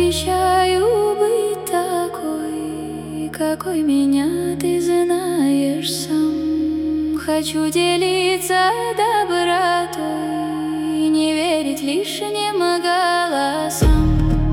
обещаю быть такой, какой меня ты знаешь сам. Хочу делиться добротой, не верить лишним голосам.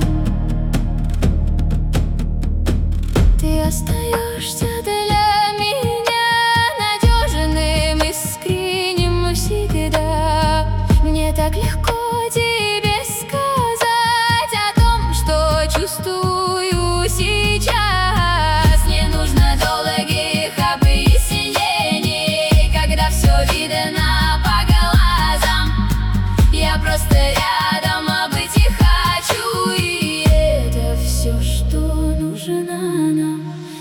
Ты остаешься для меня надежным, искренним всегда. Мне так легко тебе сказать о том, что чувствую сейчас. Не нужно долгих объяснений, когда все видно по глазам. Я просто рядом, а быть и хочу, и это все, что нужно нам.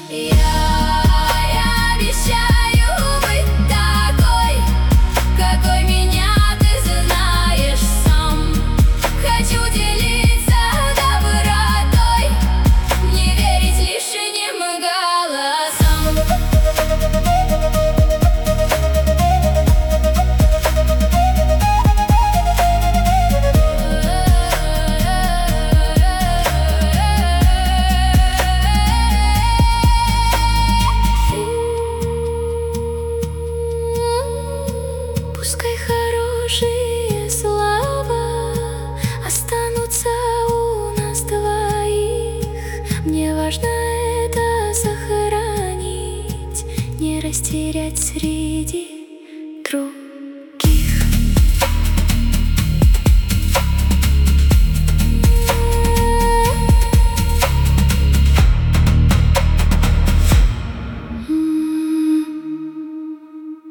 Я обещаю быть такой, какой меня ты знаешь сам. Хочу делиться добротой, не верить лишним голосам. Пускай хорошие слова останутся у нас двоих. Мне важно это сохранить, не растерять среди других.